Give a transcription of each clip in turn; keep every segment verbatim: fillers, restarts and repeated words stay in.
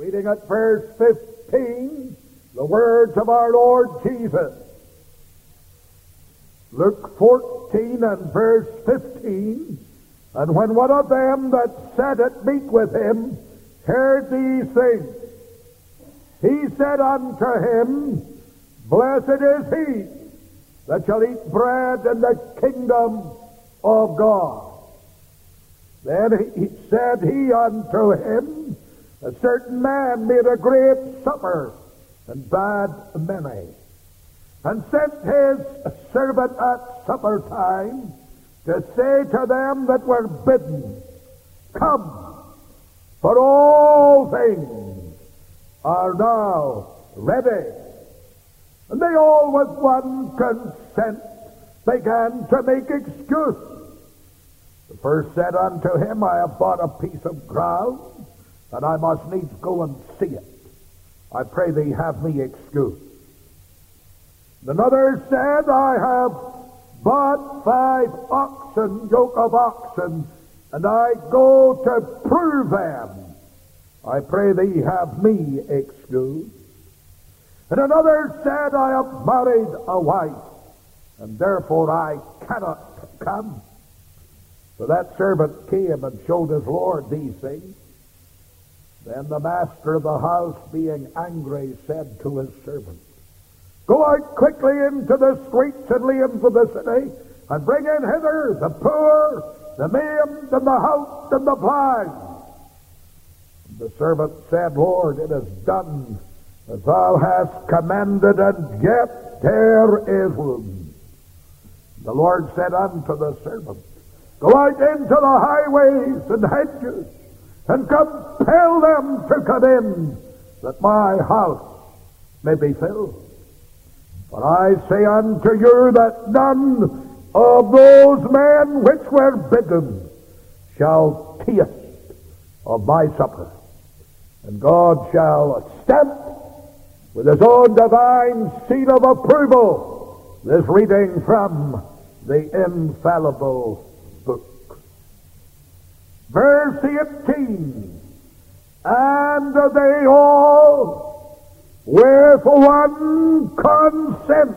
Reading at verse fifteen, the words of our Lord Jesus. Luke fourteen and verse fifteen. And when one of them that sat at meat with him heard these things, he said unto him, Blessed is he that shall eat bread in the kingdom of God. Then he said he unto him, A certain man made a great supper, and bade many, and sent his servant at supper time to say to them that were bidden, Come, for all things are now ready. And they all with one consent began to make excuse. The first said unto him, I have bought a piece of ground, and I must needs go and see it. I pray thee have me excused. Another said, I have bought five oxen, yoke of oxen, and I go to prove them. I pray thee have me excused. And another said, I have married a wife, and therefore I cannot come. So that servant came and showed his Lord these things. Then the master of the house, being angry, said to his servant, Go out quickly into the streets and lanes of the city, and bring in hither the poor, the maimed, and the halt, and the blind. And the servant said, Lord, it is done as thou hast commanded, and yet there is room. The Lord said unto the servant, Go out into the highways and hedges, and compel them to come in, that my house may be filled. But I say unto you that none of those men which were bidden shall taste of my supper. And God shall stamp with his own divine seal of approval this reading from the infallible book. Verse eighteen, And they all with one consent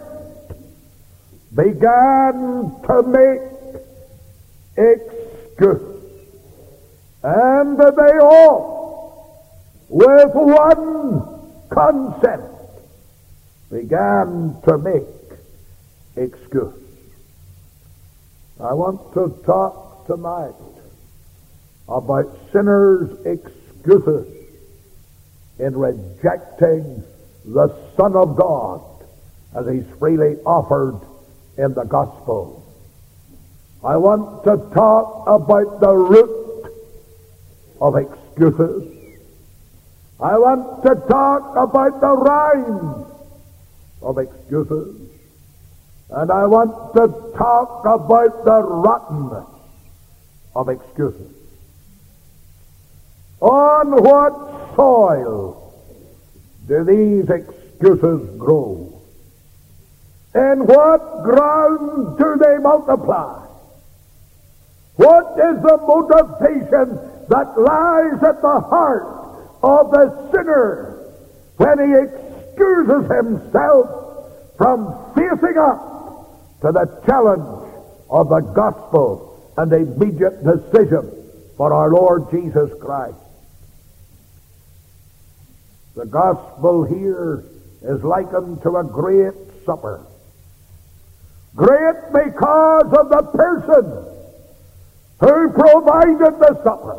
began to make excuse. And they all with one consent began to make excuse. I want to talk tonight about sinners' excuses in rejecting the Son of God as he's freely offered in the gospel. I want to talk about the root of excuses. I want to talk about the rhyme of excuses. And I want to talk about the rottenness of excuses. On what soil do these excuses grow? In what ground do they multiply? What is the motivation that lies at the heart of the sinner when he excuses himself from facing up to the challenge of the gospel and immediate decision for our Lord Jesus Christ? The gospel here is likened to a great supper. Great because of the person who provided the supper.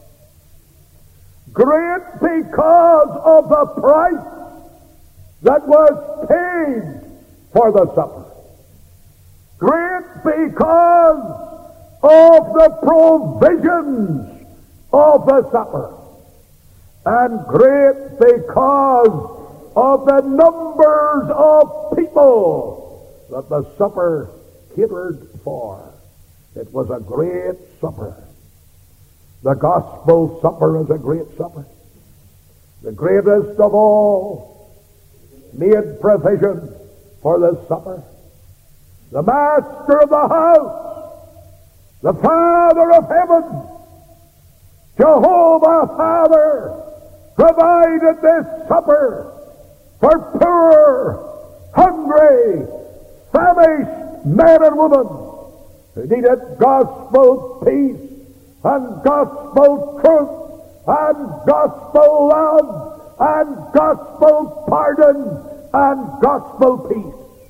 Great because of the price that was paid for the supper. Great because of the provisions of the supper. And great because of the numbers of people that the supper catered for. It was a great supper. The gospel supper is a great supper. The greatest of all made provision for the supper. The master of the house, the Father of heaven, Jehovah Father, provided this supper for poor, hungry, famished men and women who needed gospel peace and gospel truth and gospel love and gospel pardon and gospel peace.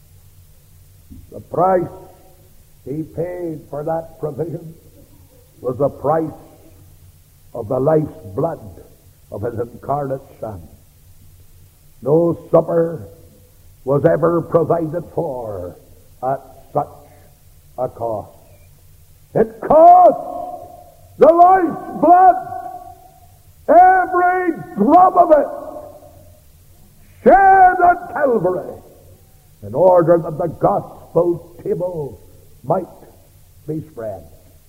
The price he paid for that provision was the price of the life's blood of his incarnate Son. No supper was ever provided for at such a cost. It cost the life's blood, every drop of it, shed at Calvary, in order that the gospel table might be spread.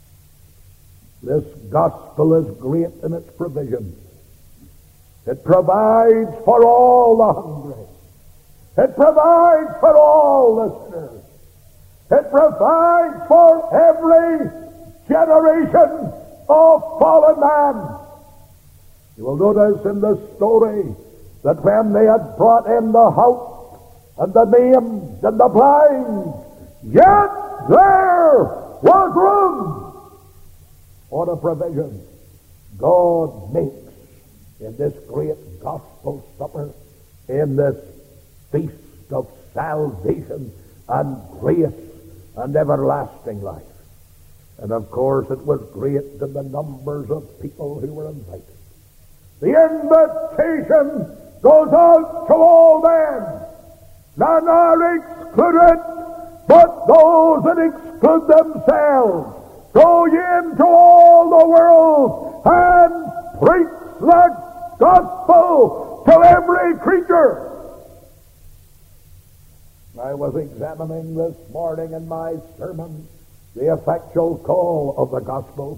This gospel is great in its provision. It provides for all the hungry. It provides for all the sinners. It provides for every generation of fallen man. You will notice in the story that when they had brought in the halt and the maimed and the blind, yet there was room for the provision God makes in this great gospel supper, in this feast of salvation and grace and everlasting life. And of course it was great in the numbers of people who were invited. The invitation goes out to all men. None are excluded, but those that exclude themselves. Go ye into all the world and preach the gospel to every creature. I was examining this morning in my sermon the effectual call of the gospel.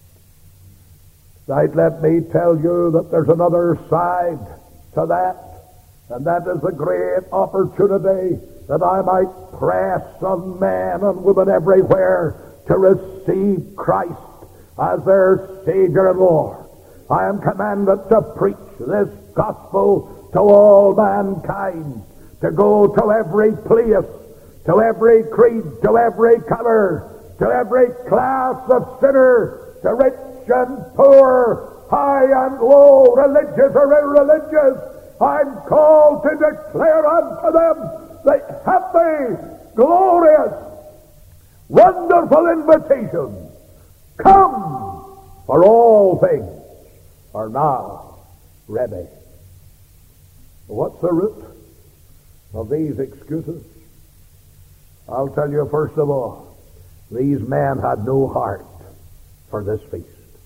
Tonight, let me tell you that there's another side to that, and that is the great opportunity that I might press on men and women everywhere to receive Christ as their Savior and Lord. I am commanded to preach this gospel to all mankind, to go to every place, to every creed, to every color, to every class of sinner, to rich and poor, high and low, religious or irreligious. I'm called to declare unto them the happy, glorious, wonderful invitation. Come, for all things are now ready. What's the root of these excuses? I'll tell you first of all, these men had no heart for this feast.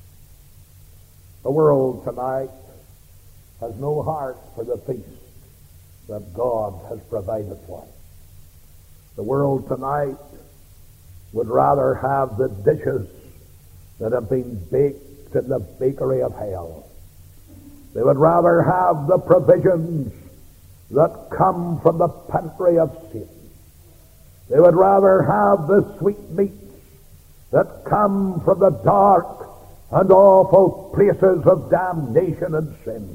The world tonight has no heart for the feast that God has provided for it. The world tonight would rather have the dishes that have been baked in the bakery of hell. They would rather have the provisions that come from the pantry of Satan. They would rather have the sweetmeats that come from the dark and awful places of damnation and sin.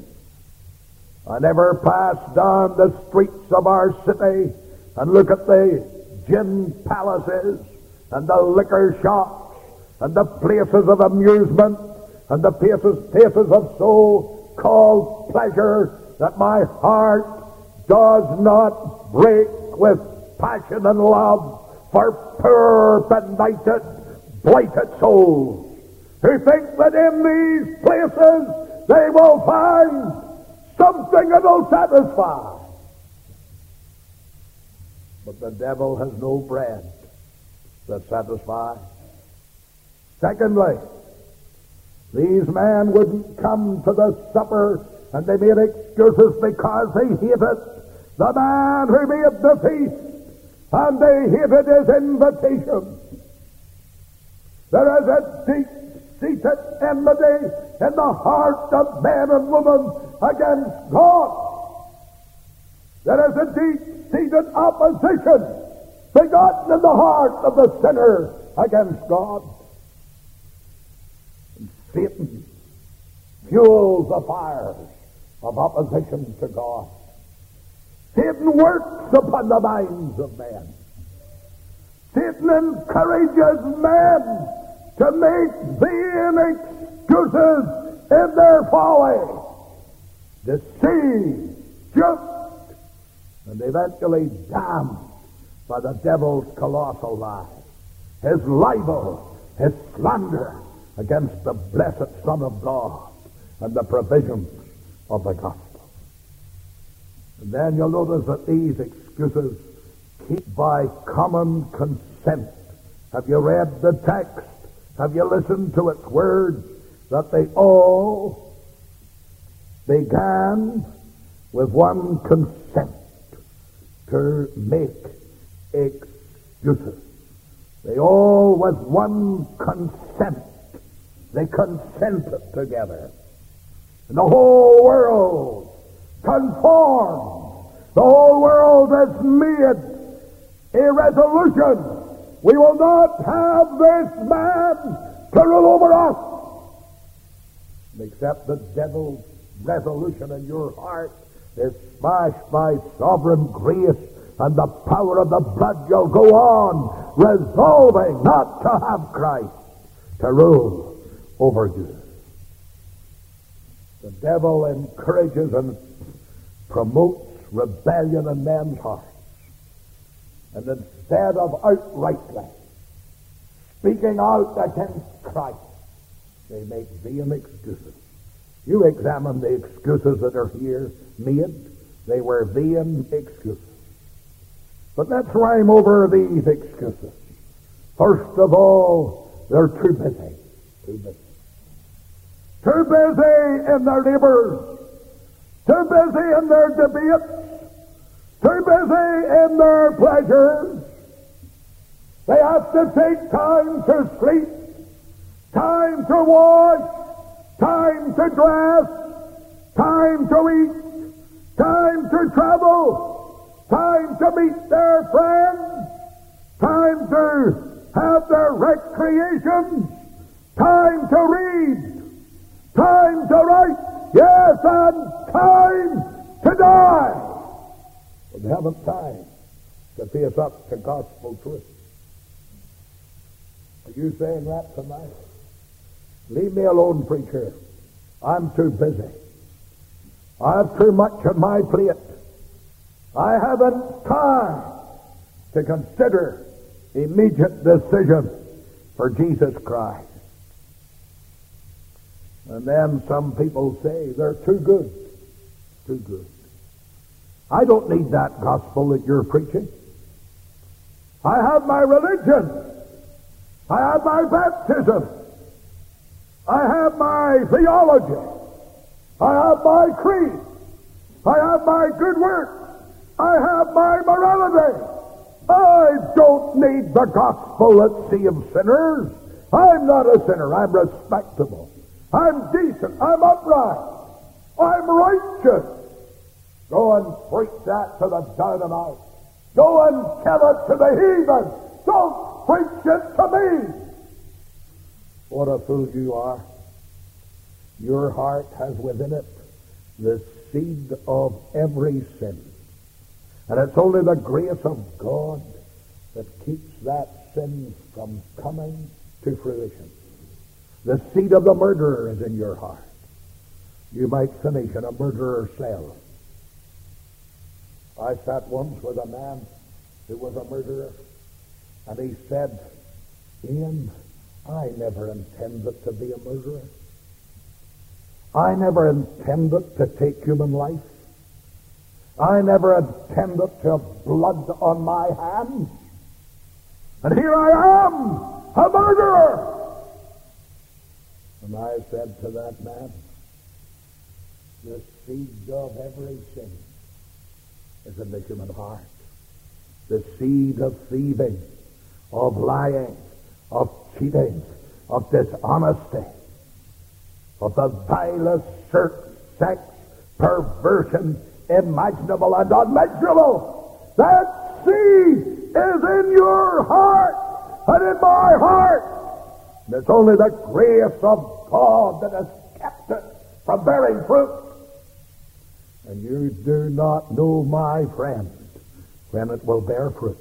I never pass down the streets of our city and look at the gin palaces and the liquor shops and the places of amusement and the places, places of so-called pleasure that my heart does not break with passion and love for poor, benighted, blighted souls who think that in these places they will find something that will satisfy. But the devil has no bread that satisfies. Secondly, these men wouldn't come to the supper, and they made excuses because they hated the man who made the feast, and they hated his invitation. There is a deep-seated enmity in the heart of man and woman against God. There is a deep-seated opposition begotten in the heart of the sinner against God. And Satan fuels the fires of opposition to God. Satan works upon the minds of men. Satan encourages men to make vain excuses in their folly, deceive, just, and eventually damned by the devil's colossal lie, his libel, his slander against the blessed Son of God and the provisions of the gospel. And then you'll notice that these excuses keep by common consent. Have you read the text? Have you listened to its words? That they all began with one consent to make excuses. They all with one consent. They consented together. And the whole world conformed. The whole world has made a resolution. We will not have this man to rule over us. Except the devil's resolution in your heart is smashed by sovereign grace and the power of the blood, you'll go on resolving not to have Christ to rule over you. The devil encourages and promotes rebellion in men's hearts. And instead of outrightly speaking out against Christ, they make vain excuses. You examine the excuses that are here made. They were vain excuses. But let's rhyme over these excuses. First of all, they're too busy. Too busy. Too busy in their labors. Too busy in their debates. Too busy in their pleasures. They have to take time to sleep, time to wash, time to dress, time to eat, time to travel, time to meet their friends, time to have their recreations, time to read, time to write, yes, and time to die. But they haven't time to face up to gospel truth. Are you saying that tonight? Leave me alone, preacher. I'm too busy. I have too much on my plate. I haven't time to consider immediate decision for Jesus Christ. And then some people say they're too good. Too good. I don't need that gospel that you're preaching. I have my religion. I have my baptism. I have my theology. I have my creed. I have my good works. I have my morality. I don't need the gospel that saves sinners. I'm not a sinner. I'm respectable. I'm decent. I'm upright. I'm righteous. Go and preach that to the down and out. Go and tell it to the heathen. Don't preach it to me. What a fool you are. Your heart has within it the seed of every sin. And it's only the grace of God that keeps that sin from coming to fruition. The seed of the murderer is in your heart. You might finish in a murderer's cell. I sat once with a man who was a murderer, and he said, Ian, I never intended to be a murderer. I never intended to take human life. I never intended to have blood on my hands. And here I am, a murderer. And I said to that man, the seed of every sin is in the human heart. The seed of thieving, of lying, of cheating, of dishonesty, of the vilest sex, perversion, imaginable and unmeasurable. That seed is in your heart and in my heart. And it's only the grace of God that has kept it from bearing fruit. And you do not know, my friend, when it will bear fruit.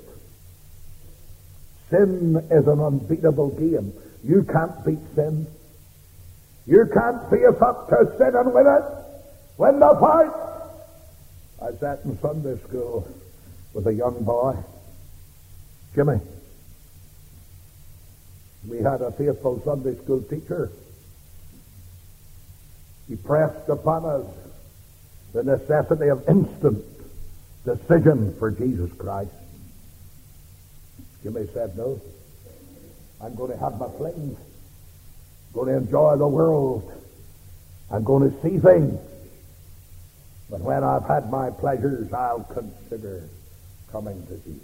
Sin is an unbeatable game. You can't beat sin. You can't face up to sin and win it. Win the fight. I sat in Sunday school with a young boy, Jimmy. We had a faithful Sunday school teacher. He pressed upon us the necessity of instant decision for Jesus Christ. Jimmy said, no, I'm going to have my fling. I'm going to enjoy the world. I'm going to see things. But when I've had my pleasures, I'll consider coming to Jesus.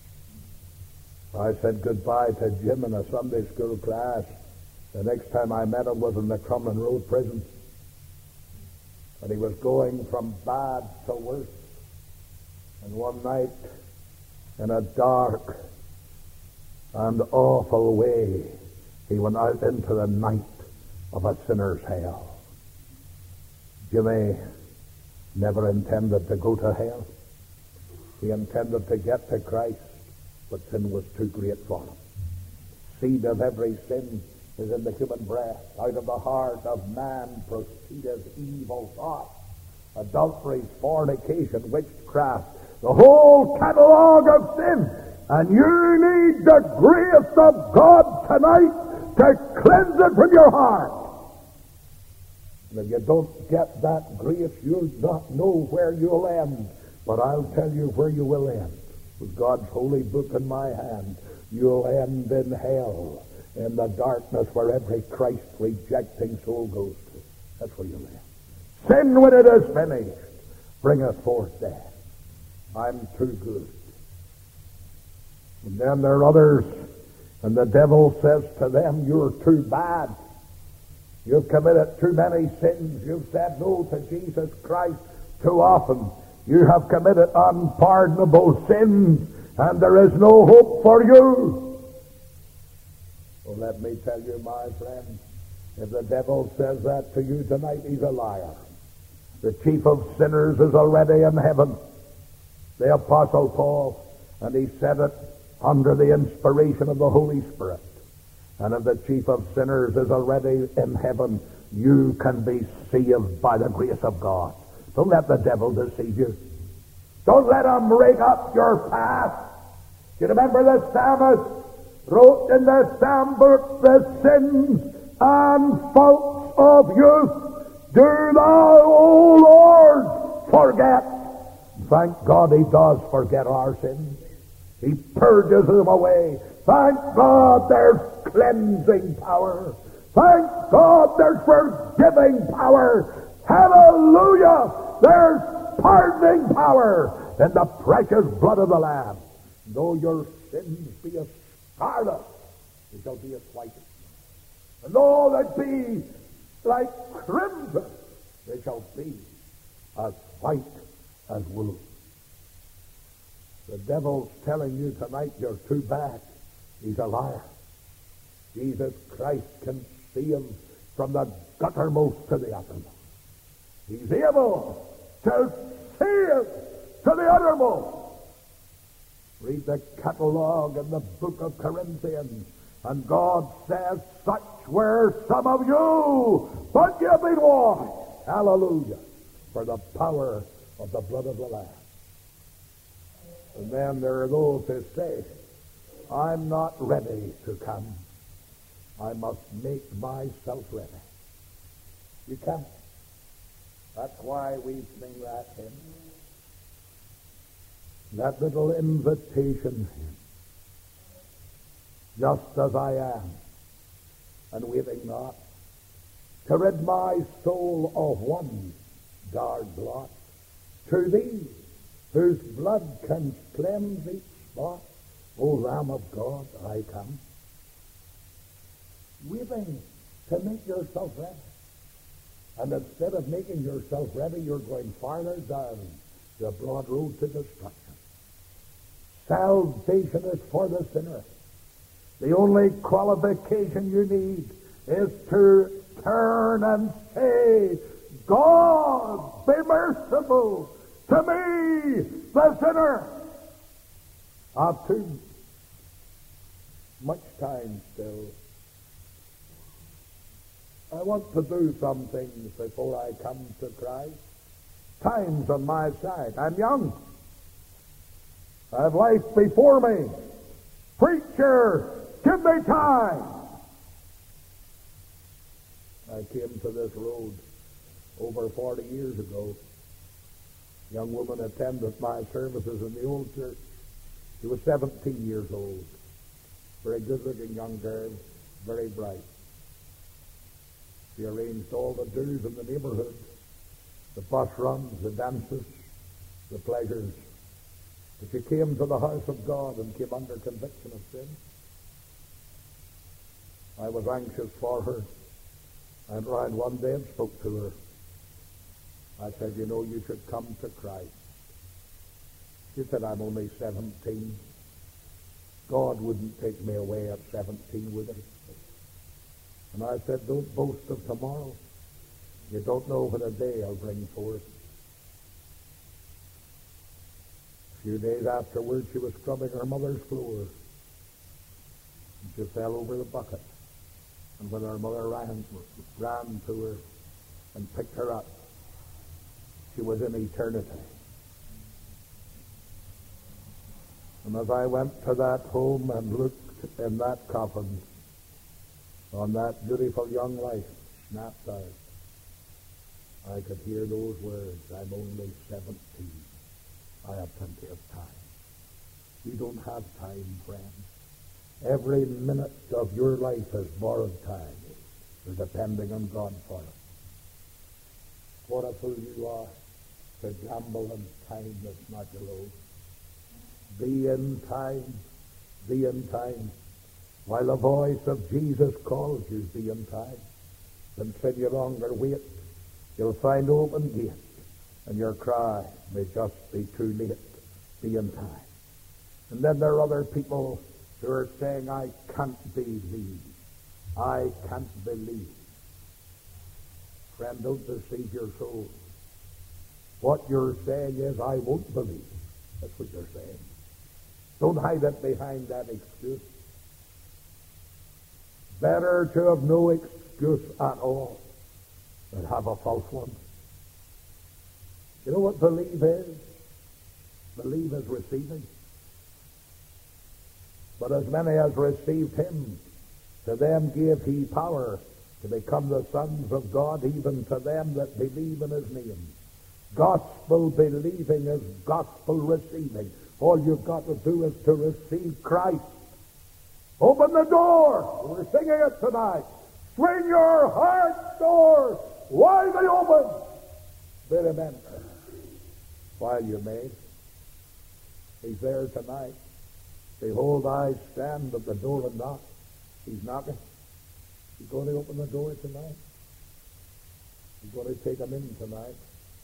I said goodbye to Jim in a Sunday school class. The next time I met him was in the Crumlin Road prison. And he was going from bad to worse. And one night, in a dark and awful way, he went out into the night of a sinner's hell. Jimmy never intended to go to hell. He intended to get to Christ, but sin was too great for him. Seed of every sin is in the human breast. Out of the heart of man proceedeth evil thoughts, adulteries, fornication, witchcraft, the whole catalogue of sin. And you need the grace of God tonight to cleanse it from your heart. And if you don't get that grace, you'll not know where you'll end. But I'll tell you where you will end. With God's holy book in my hand, you'll end in hell, in the darkness where every Christ-rejecting soul goes to. That's where you'll end. Sin, when it is finished, bringeth forth death. I'm too good. And then there are others, and the devil says to them, you're too bad. You've committed too many sins. You've said no to Jesus Christ too often. You have committed unpardonable sins, and there is no hope for you. Well, let me tell you, my friend, if the devil says that to you tonight, he's a liar. The chief of sinners is already in heaven. The Apostle Paul, and he said it under the inspiration of the Holy Spirit. And if the chief of sinners is already in heaven, you can be saved by the grace of God. Don't let the devil deceive you. Don't let him rake up your past. You remember the psalmist wrote in the psalm book, the sins and faults of youth do thou, O Lord, forget. Thank God he does forget our sins. He purges them away. Thank God there's cleansing power. Thank God there's forgiving power. Hallelujah! There's pardoning power in the precious blood of the Lamb. Though your sins be as scarlet, they shall be as white as snow. And though they be like crimson, they shall be as white as wool. The devil's telling you tonight you're too bad. He's a liar. Jesus Christ can see him from the guttermost to the uttermost. He's able to save to the uttermost. Read the catalogue in the book of Corinthians, and God says, such were some of you, but you've been washed. Hallelujah. For the power of the blood of the Lamb. And then there are those who say, I'm not ready to come. I must make myself ready. You can't. That's why we sing that hymn. That little invitation hymn. Just as I am, and waiting not, to rid my soul of one dark blot. To thee, whose blood can cleanse each spot, O Lamb of God, I come. Waiting to make yourself ready. And instead of making yourself ready, you're going farther down the broad road to destruction. Salvation is for the sinner. The only qualification you need is to turn and say, God, be merciful to me, the sinner. I've too much time still. I want to do some things before I come to Christ. Time's on my side. I'm young. I have life before me. Preacher, give me time. I came to this road over forty years ago. A young woman attended my services in the old church. She was seventeen years old. Very good-looking young girl, very bright. She arranged all the do's in the neighborhood, the bus runs, the dances, the pleasures. But she came to the house of God and came under conviction of sin. I was anxious for her. I went round one day and spoke to her. I said, you know, you should come to Christ. She said, I'm only seventeen. God wouldn't take me away at seventeen, would he? And I said, don't boast of tomorrow. You don't know what a day will bring forth. A few days afterwards, she was scrubbing her mother's floor. And she fell over the bucket. And when her mother ran, ran to her and picked her up, she was in eternity. And as I went to that home and looked in that coffin on that beautiful young life snapped out, I could hear those words, I'm only seventeen. I have plenty of time. You don't have time, friend. Every minute of your life is borrowed time. You're depending on God for it. What a fool you are to gamble on time that's not your own. Be in time, be in time. While the voice of Jesus calls you, be in time. Then sin you longer wait, you'll find open gate, and your cry may just be too late. Be in time. And then there are other people who are saying, I can't believe. I can't believe. Friend, don't deceive your soul. What you're saying is, I won't believe. That's what you're saying. Don't hide it behind that excuse. Better to have no excuse at all than have a false one. You know what believe is? Believe is receiving. But as many as received him, to them gave he power to become the sons of God, even to them that believe in his name. Gospel believing is gospel receiving. All you've got to do is to receive Christ. Open the door. We're singing it tonight. Swing your heart doors widely open. Bid him enter while you may. He's there tonight. Behold, I stand at the door and knock. He's knocking. He's going to open the door tonight. He's going to take him in tonight.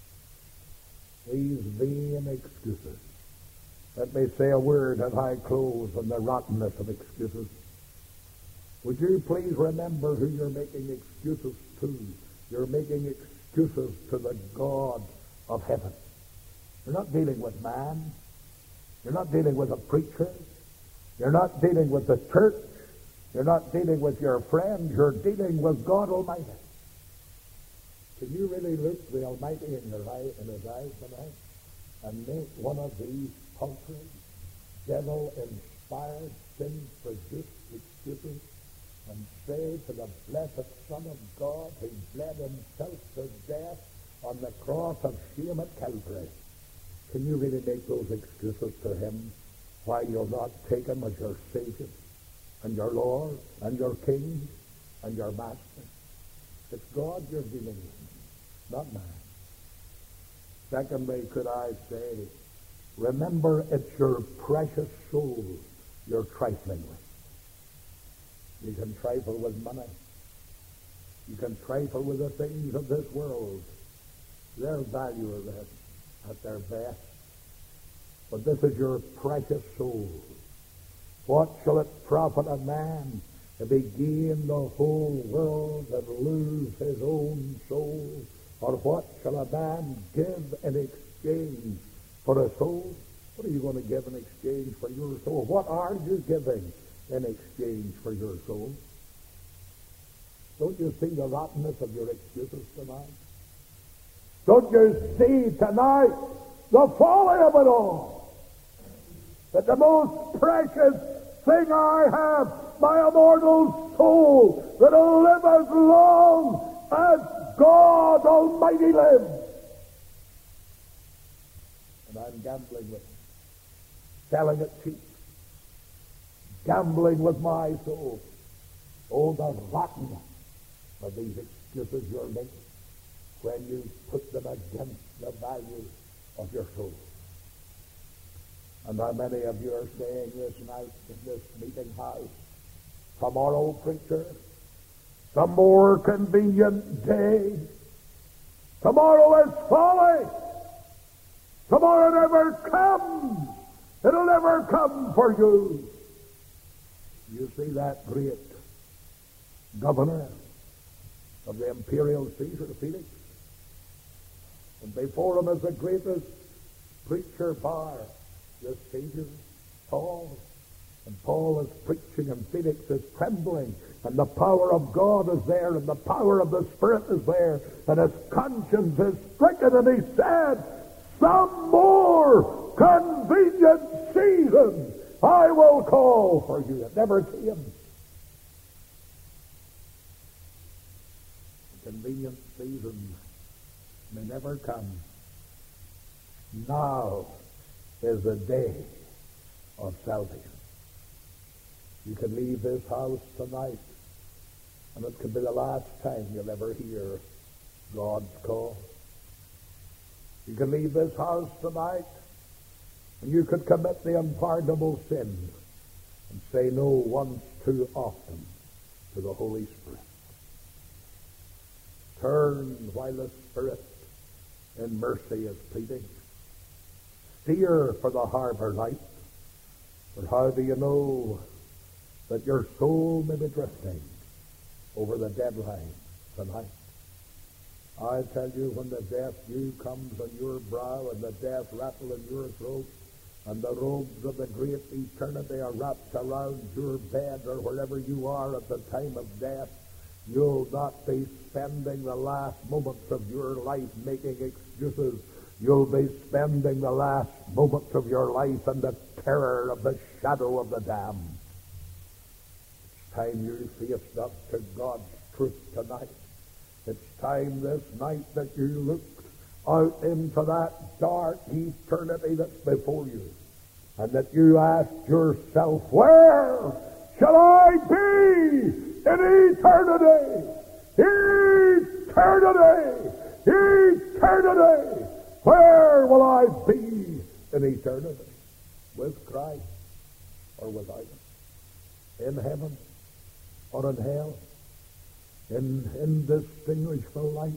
These vain excuses. Let me say a word as I close on the rottenness of excuses. Would you please remember who you're making excuses to? You're making excuses to the God of heaven. You're not dealing with man. You're not dealing with a preacher. You're not dealing with the church. You're not dealing with your friends. You're dealing with God Almighty. Can you really look the Almighty in your eye, in his eyes tonight and make one of these paltry, devil-inspired, sin-produced excuses and say to the blessed Son of God who bled himself to death on the cross of shame at Calvary, can you really make those excuses to him why you'll not take him as your Savior and your Lord and your King and your Master? It's God you're dealing with, not man. Secondly, could I say, remember it's your precious soul you're trifling with. You can trifle with money. You can trifle with the things of this world. They're valueless at their best. But this is your precious soul. What shall it profit a man if he gain the whole world and lose his own soul? Or what shall a man give in exchange for a soul? What are you going to give in exchange for your soul? What are you giving in exchange for your soul? Don't you see the rottenness of your excuses tonight? Don't you see tonight the folly of it all? That the most precious thing I have, my immortal soul, that'll live as long as God Almighty lives. And I'm gambling with it, selling it cheap, gambling with my soul. Oh, the rottenness of these excuses you're making when you put them against the value of your soul. And how many of you are saying this night in this meeting house, tomorrow, preacher, some more convenient day. Tomorrow is folly. Tomorrow never comes. It'll never come for you. You see that great governor of the imperial Caesar, Felix? And before him is the greatest preacher bar, the Savior, Paul. And Paul is preaching and Felix is trembling, and the power of God is there, and the power of the Spirit is there, and his conscience is stricken, and he said, some more convenient season I will call for you. It never came. The convenient season may never come. Now is the day of salvation. You can leave this house tonight, and it could be the last time you'll ever hear God's call. You can leave this house tonight, and you could commit the unpardonable sin and say no once too often to the Holy Spirit. Turn while the Spirit in mercy is pleading. Steer for the harbor light. But how do you know that your soul may be drifting over the deadline tonight? I tell you, when the death dew comes on your brow and the death rattle in your throat and the robes of the great eternity are wrapped around your bed or wherever you are at the time of death, you'll not be spending the last moments of your life making excuses. You'll be spending the last moments of your life in the terror of the shadow of the damned. It's time you faced up to God's truth tonight. It's time this night that you look out into that dark eternity that's before you, and that you ask yourself, where shall I be in eternity? Eternity! Eternity! Where will I be in eternity? With Christ or without him? In heaven or in hell? In indistinguishable light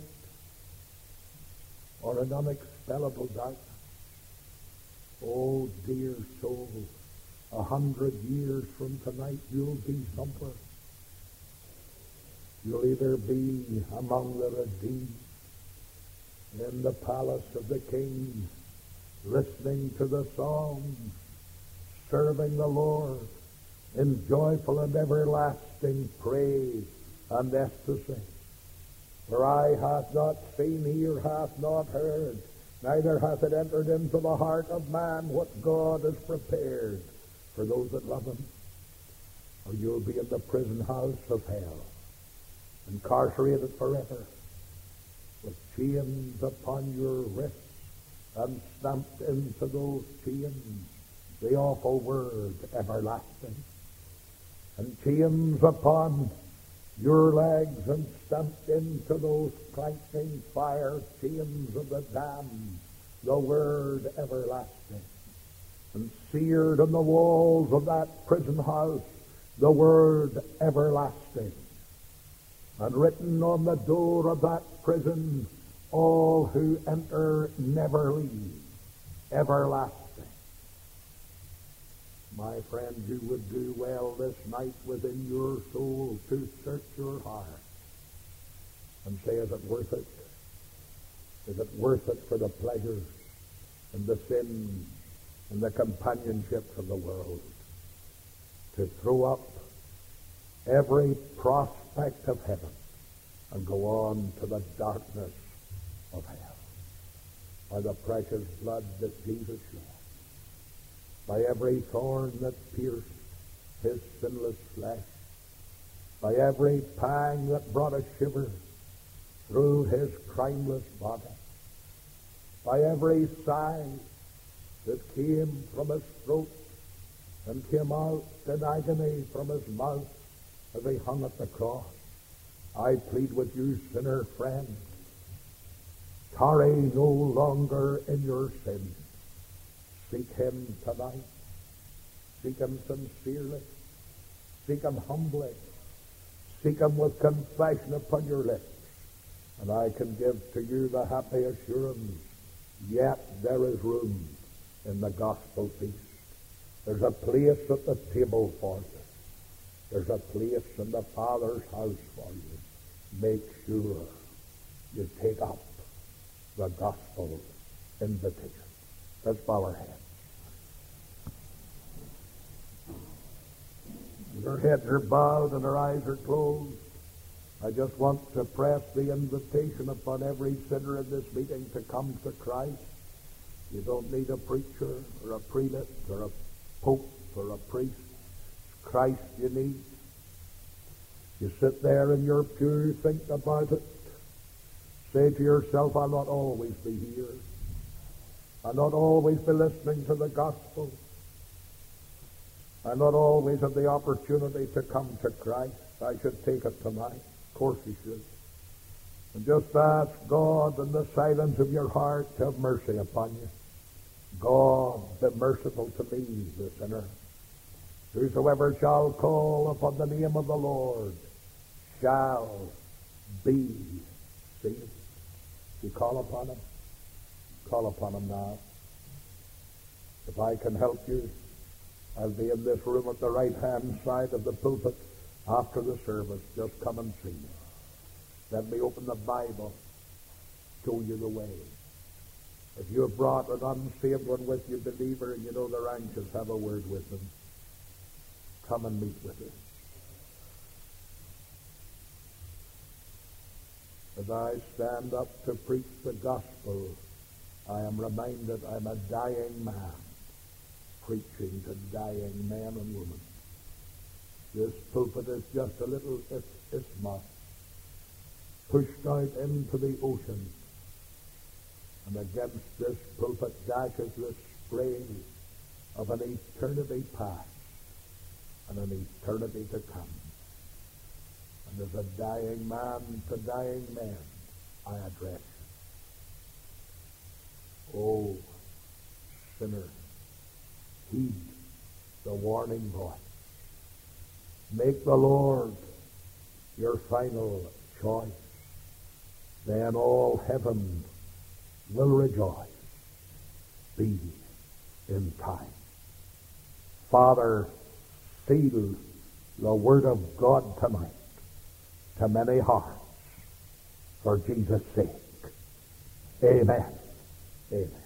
or in unexpellable darkness? Oh, dear soul, a hundred years from tonight you'll be somewhere. You'll either be among the redeemed in the palace of the King, listening to the songs, serving the Lord in joyful and everlasting praise and ecstasy. For eye hath not seen, ear hath not heard, neither hath it entered into the heart of man what God has prepared for those that love him. Or you'll be in the prison house of hell, incarcerated forever, with chains upon your wrists, and stamped into those chains the awful word everlasting, and chains upon your legs, and stamped into those clanking fire chains of the damned the word everlasting, and seared on the walls of that prison house the word everlasting, and written on the door of that prison, all who enter never leave, everlasting. My friend, you would do well this night within your soul to search your heart and say, is it worth it? Is it worth it for the pleasures and the sins and the companionships of the world to throw up every prospect of heaven and go on to the darkness of hell? By the precious blood that Jesus shed, by every thorn that pierced his sinless flesh, by every pang that brought a shiver through his crimeless body, by every sigh that came from his throat and came out in agony from his mouth as he hung at the cross, I plead with you, sinner friend, tarry no longer in your sins. Seek him tonight. Seek him sincerely. Seek him humbly. Seek him with confession upon your lips. And I can give to you the happy assurance, yet there is room in the gospel feast. There's a place at the table for you. There's a place in the Father's house for you. Make sure you take up the gospel invitation. Let's bow our heads. Our heads are bowed and our eyes are closed. I just want to press the invitation upon every sinner in this meeting to come to Christ. You don't need a preacher or a prelate or a pope or a priest. It's Christ you need. You sit there in your pew, think about it. Say to yourself, I'll not always be here. I'll not always be listening to the gospel. I'll not always have the opportunity to come to Christ. I should take it tonight. Of course you should. And just ask God in the silence of your heart to have mercy upon you. God, be merciful to me, the sinner. Whosoever shall call upon the name of the Lord shall be saved. You call upon him. Call upon him now. If I can help you, I'll be in this room at the right-hand side of the pulpit after the service. Just come and see me. Let me open the Bible, show you the way. If you have brought an unsaved one with you, believer, and you know they're anxious, have a word with them. Come and meet with us. As I stand up to preach the gospel, I am reminded I'm a dying man preaching to dying men and women. This pulpit is just a little isthmus pushed out into the ocean, and against this pulpit dashes the spray of an eternity past and an eternity to come. And as a dying man to dying men, I address you. Oh, sinner, heed the warning voice. Make the Lord your final choice. Then all heaven will rejoice. Be in time. Father, seal the word of God tonight to many hearts for Jesus' sake. Amen. Amen.